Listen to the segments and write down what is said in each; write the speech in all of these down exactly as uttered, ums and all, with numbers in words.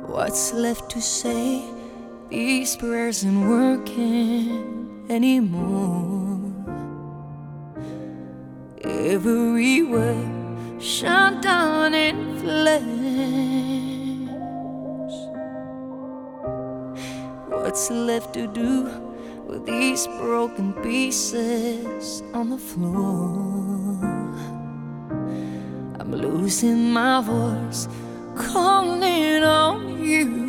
What's left to say? These prayers ain't working anymore. Everywhere shut down in flames. What's left to do with these broken pieces on the floor? I'm losing my voice, calling on you.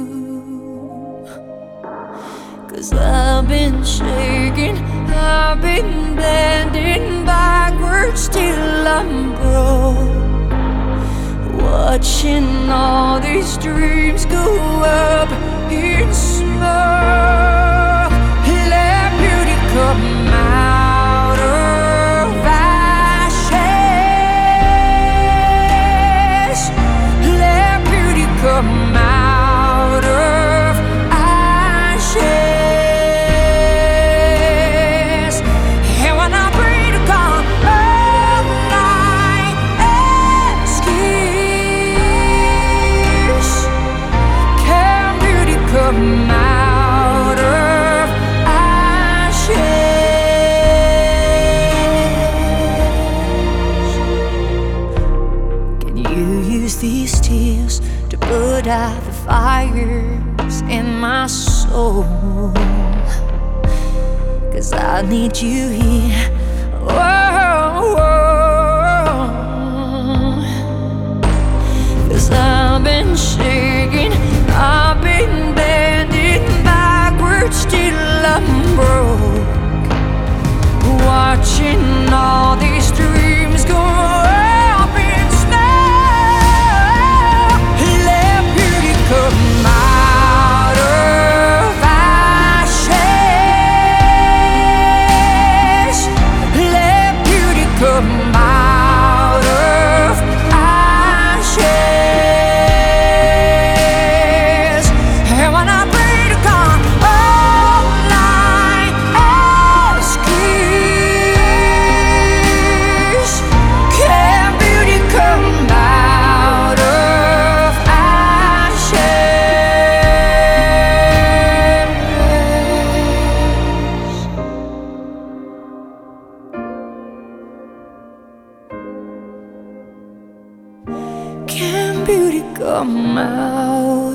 'Cause I've been shaking, I've been bending backwards till I'm broke, watching all these dreams go up in smoke. Let beauty come out of ashes. Let beauty come out of ashes. And when I pray to God, all my excuse, can beauty come out of ashes? Can you use these tears to put out the fires in my soul? 'Cause I need you here. Whoa, whoa. 'Cause I've been shaking, I've been bending backwards till I'm broke, watching all these dreams go up in smoke. Let beauty come out of ashes. Let beauty come out of ashes. And when I pray to God, all I excuse, can beauty come out of ashes? Can beauty come out